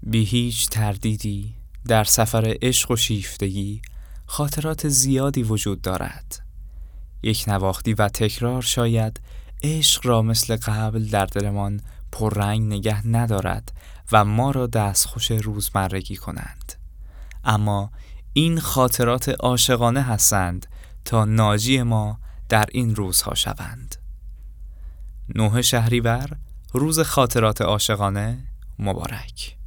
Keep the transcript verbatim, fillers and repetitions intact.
بی هیچ تردیدی در سفر عشق و شیفتگی خاطرات زیادی وجود دارد. یک نواختی و تکرار شاید عشق را مثل قبل در دلمان پررنگ نگه ندارد و ما را دستخوش روزمرگی کنند، اما این خاطرات عاشقانه هستند تا ناجی ما در این روزها شوند. نه شهریور، روز خاطرات عاشقانه مبارک.